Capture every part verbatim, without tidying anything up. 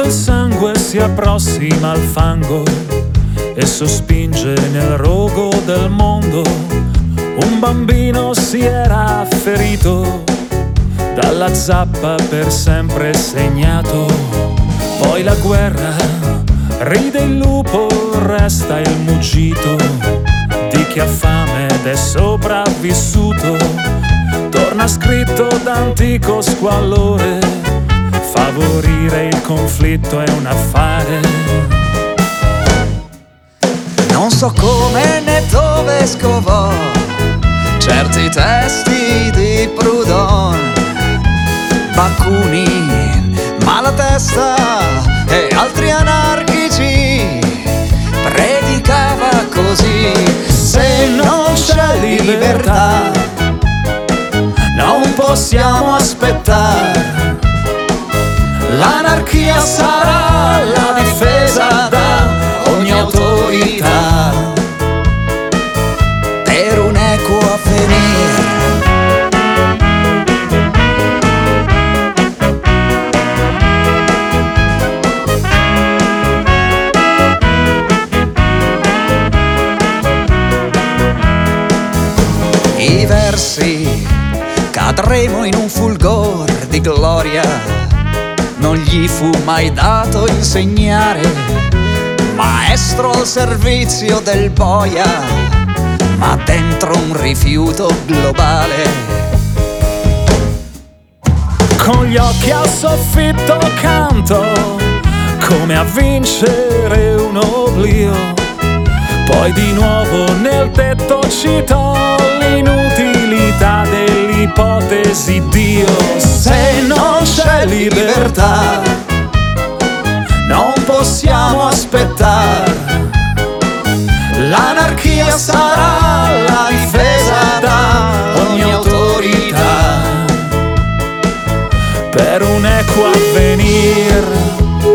Quando il sangue si approssima al fango e sospinge nel rogo del mondo, un bambino si era ferito, dalla zappa per sempre segnato. Poi la guerra, ride il lupo, resta il muggito di chi ha fame ed è sopravvissuto. Torna scritto d'antico squallore, favorire il conflitto è un affare. Non so come né dove scovò certi testi di Proudhon, Bakunin, Malatesta e altri anarchici. Predicava così: se non c'è libertà non possiamo aspettare, l'anarchia sarà la difesa da ogni autorità per un equo avvenire. I versi cadremo in un fulgor di gloria, non gli fu mai dato insegnare, maestro al servizio del boia, ma dentro un rifiuto globale. Con gli occhi al soffitto canto come a vincere un oblio, poi di nuovo nel tetto citò l'inutilità dell'ipotesi Dio. Se non c'è libertà non possiamo aspettare, l'anarchia sarà la difesa da ogni autorità per un equo avvenire.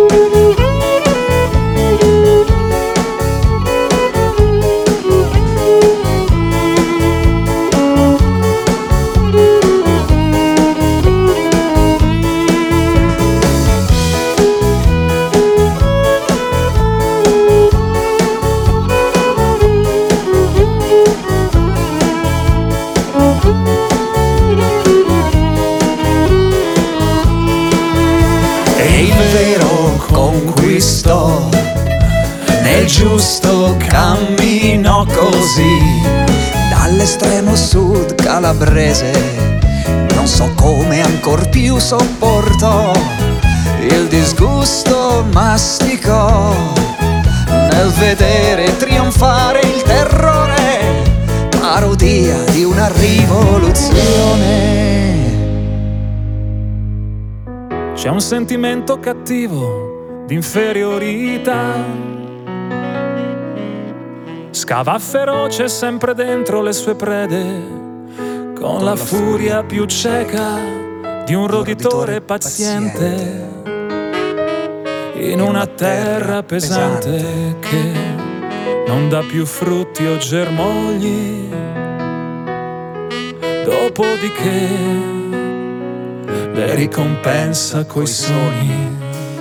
Conquistò, nel giusto cammino così, dall'estremo sud calabrese. Non so come ancor più sopportò, il disgusto masticò nel vedere trionfare il terrore, parodia di una rivoluzione. C'è un sentimento cattivo d'inferiorità, scava feroce sempre dentro le sue prede, con, con la, la furia più cieca di un roditore paziente, in una terra pesante che non dà più frutti o germogli. Dopodiché le ricompensa coi sogni.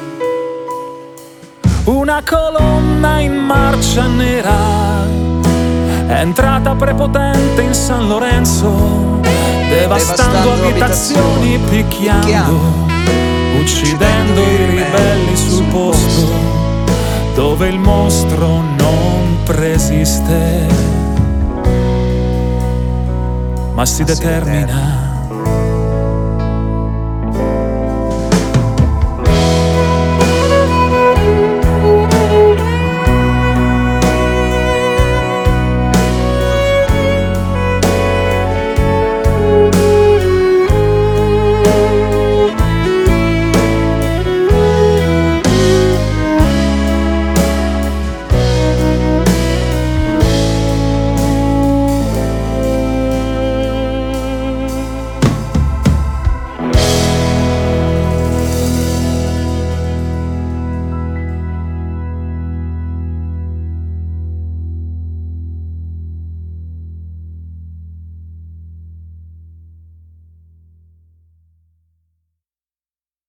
Una colonna in marcia nera è entrata prepotente in San Lorenzo, devastando, devastando abitazioni, abitazioni, picchiando, uccidendo i ribelli sul posto dove il mostro non preesiste, ma si determina